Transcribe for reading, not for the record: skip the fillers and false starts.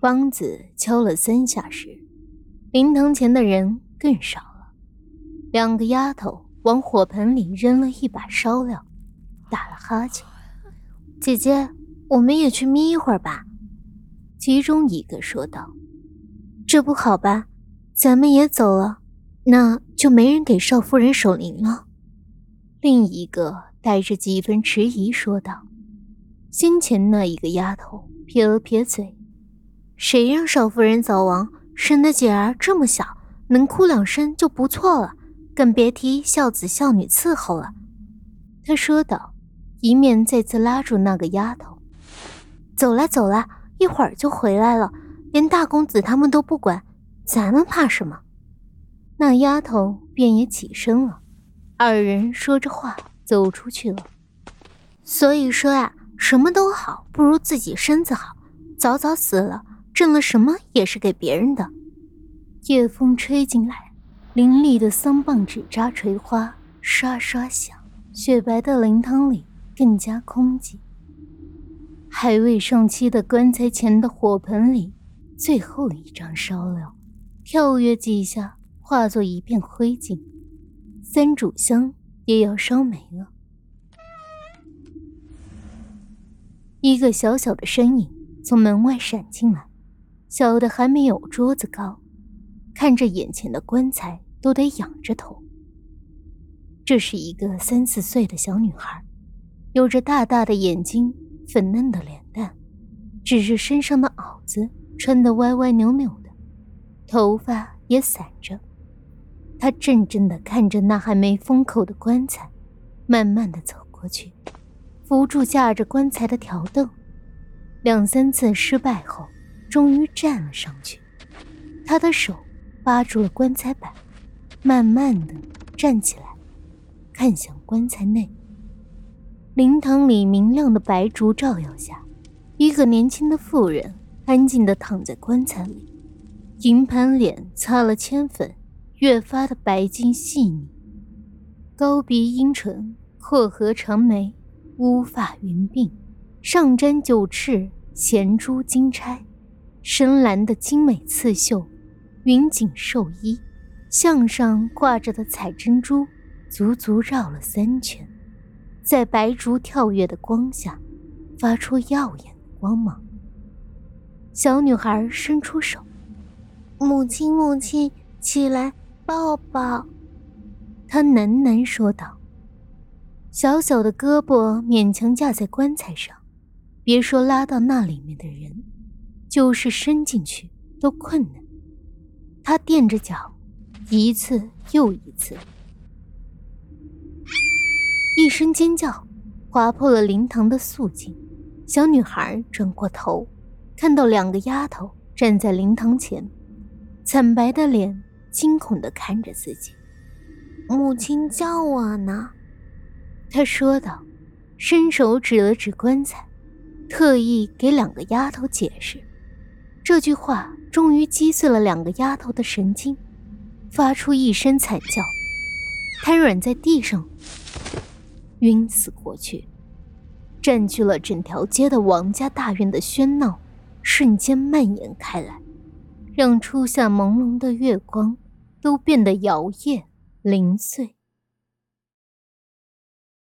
梆子敲了3下时，灵堂前的人更少了。2个丫头往火盆里扔了一把烧料，打了哈欠。姐姐，我们也去眯一会儿吧。其中一个说道。这不好吧，咱们也走了，那就没人给少夫人守灵了。另一个带着几分迟疑说道。先前那一个丫头撇了撇嘴，谁让少夫人早亡，生的姐儿这么小，能哭2声就不错了，更别提孝子孝女伺候了。他说道，一面再次拉住那个丫头。走啦走啦，一会儿就回来了，连大公子他们都不管，咱们怕什么？那丫头便也起身了，2人说着话走出去了。所以说啊，什么都好，不如自己身子好，早早死了，挣了什么也是给别人的。夜风吹进来，凌厉的桑棒纸扎锤花刷刷响，雪白的灵堂里更加空寂。还未上漆的棺材前的火盆里，最后一张烧料跳跃几下，化作一片灰烬，3炷香也要烧没了。一个小小的身影从门外闪进来，小的还没有桌子高，看着眼前的棺材都得仰着头。这是一个3、4岁的小女孩，有着大大的眼睛，粉嫩的脸蛋，只是身上的袄子穿得歪歪扭扭的，头发也散着。她怔怔地看着那还没封口的棺材，慢慢地走过去，扶住架着棺材的条凳，2、3次失败后，终于站了上去。她的手扒住了棺材板，慢慢地站起来，看向棺材内。灵堂里明亮的白烛照耀下，一个年轻的妇人安静地躺在棺材里，银盘脸擦了铅粉，越发的白净细腻，高鼻阴唇，阔合长眉，乌发云鬓，上沾9翅衔珠金钗，深蓝的精美刺绣，云锦寿衣，项上挂着的彩珍珠足足绕了3圈，在白烛跳跃的光下发出耀眼的光芒。小女孩伸出手，母亲母亲，起来抱抱，她喃喃说道。小小的胳膊勉强架在棺材上，别说拉到那里面的人，就是伸进去都困难。她垫着脚，一次又一次。一声尖叫划破了灵堂的肃静，小女孩转过头，看到2个丫头站在灵堂前，惨白的脸惊恐地看着自己。母亲叫我呢，她说道，伸手指了指棺材，特意给2个丫头解释。这句话终于击碎了2个丫头的神经，发出一声惨叫，瘫软在地上，晕死过去。占据了整条街的王家大院的喧闹瞬间蔓延开来，让初夏朦胧的月光都变得摇曳零碎。